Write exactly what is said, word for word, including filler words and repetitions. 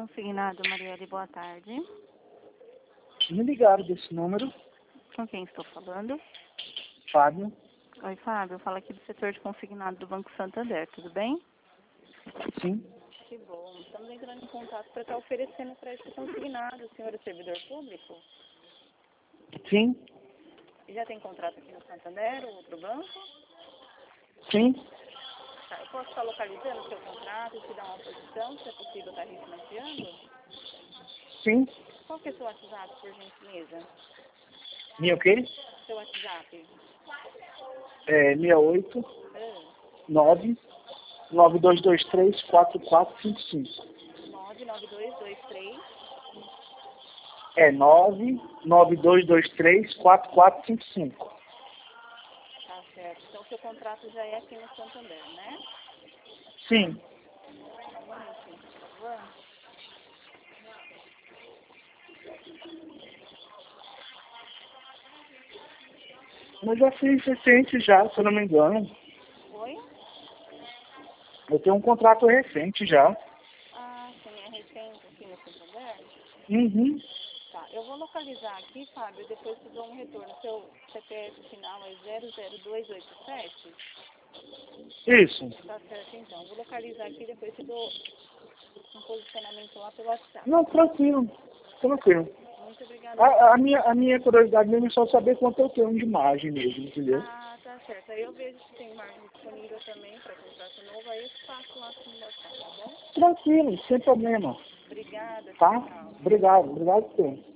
Consignado, Marielle, boa tarde. Me ligaram desse número. Com quem estou falando? Fábio. Oi, Fábio. Fala aqui do setor de consignado do Banco Santander, tudo bem? Sim. Que bom. Estamos entrando em contato para estar oferecendo crédito consignado. O senhor é servidor público? Sim. Já tem contrato aqui no Santander ou outro banco? Sim. Tá, eu posso estar localizando o seu contrato e te dar uma posição, se é possível estar refinanciando? Sim. Qual que é o seu WhatsApp, por gentileza? Minha o quê? Seu WhatsApp? É sessenta e oito, Ah, nove, nove dois dois três, quatro quatro cinco cinco. nove nove dois dois três. É nove, nove dois dois três, quatro quatro cinco cinco. Tá certo. Então, o seu contrato já é aqui no Santander, né? Sim. Um momentinho, por favor. Mas já fiz recente já, se eu não me engano. Oi? Eu tenho um contrato recente já. Ah, sim, é recente aqui no Santander? Uhum. Tá, eu vou localizar aqui, Fábio, e depois te dou um retorno. Seu C P F final é zero zero dois oito sete? Isso. Tá certo, então. Vou localizar aqui e depois te dou um posicionamento lá pelo WhatsApp. Não, tranquilo. Tranquilo. Muito obrigada. A, a, minha, a minha curiosidade mesmo é só saber quanto eu tenho de margem mesmo, entendeu? Ah, tá certo. Aí eu vejo se tem margem disponível também para contrato novo, aí eu te faço uma simulação, tá bom? Tranquilo, sem problema. Obrigada, Tá? tchau. Obrigado, obrigado por ter.